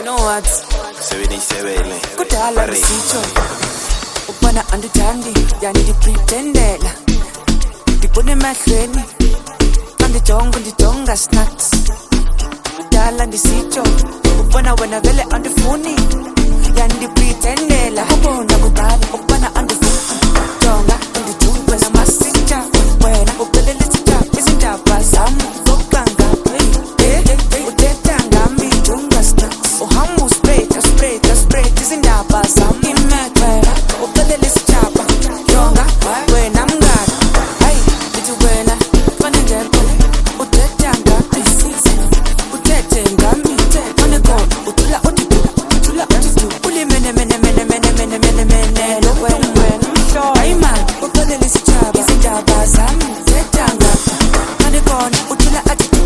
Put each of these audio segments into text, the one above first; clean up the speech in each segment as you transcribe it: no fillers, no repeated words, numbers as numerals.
know what? 77 Kudala ngisitsho ukubona andithandi yani ndipretendela ndibona emahlweni xa ndijonga snacks kudala ndisitsho ukubona wena vele andifuni yani ndipretendela ubona kudala ukubona andifuni jonga andijube namasitsha wena uphelele sitsha izindaba zami zokanga uthetha ngami jonga snacks uhamba uspread izindaba zami imekela uphelele sitsha jonga wena mngani hayi ndithi wena fane ngento uthetha ngami uthethe ngami fane khona uthula ulimene lo wena hayi man uphelele sitsha izindaba zami uthetha ngami fane khona uthula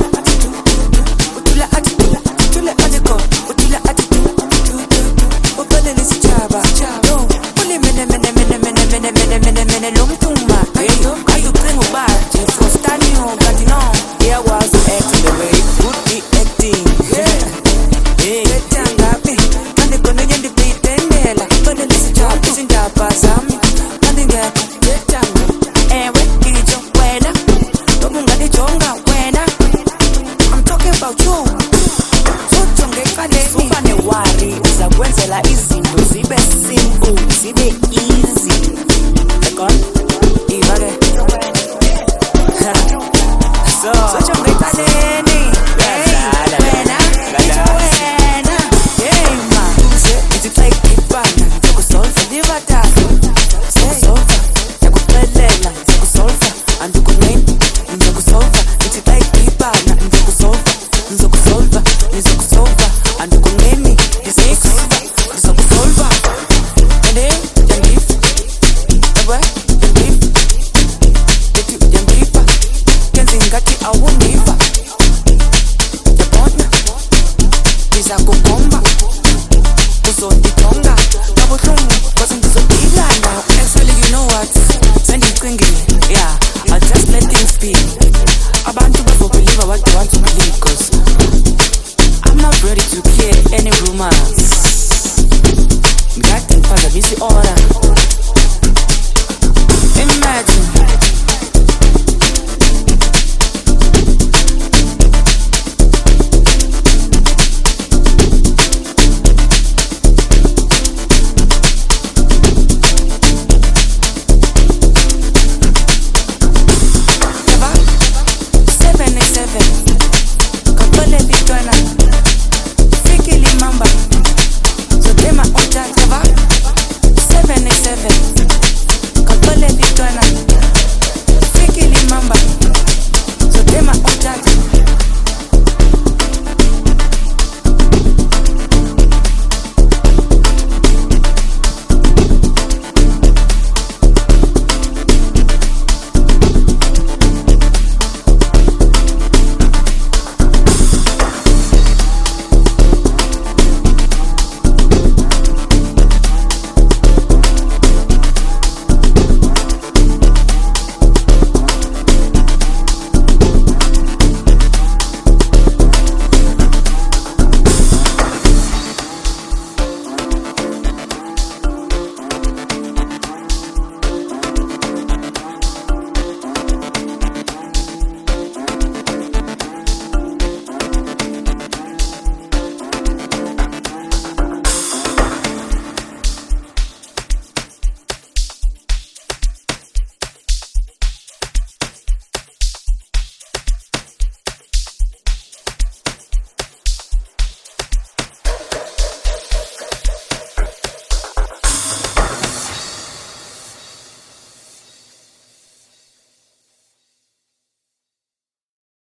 uphelele sitsha yo ulimene lo mthuma ayucinga uba for standing on kanti no iyakwazi act the way good be acting ngami kanti khona nje ndipretendela uphelele sitsha izindaba zami kanti ngekho ngethanga ewe ngitsho wena nokunganijonga wena I'm talking about you ujonge eqaleni ufane worry uzakwenzela izinto zibe simple zibe easy ekon ibake so ujonge eqaleni wena hey man it's like ibana ngizokusolve libathathu solve yakuxelela ngizokusolve andikuneni ngizokusolve it's like ibana ngizokusolve andikuneni ngizokusolve and then yangifa kenze ngathi awungiva yabona ndiza kukomba uzondijonga kabuhlungu cause ngizodila now actually you know what sendiyicingile yeah I'll just let things be abantu bazobelieve what they want to believe cause I'm not ready to hear any rumors ngikade ngiphazamisa i-order imagine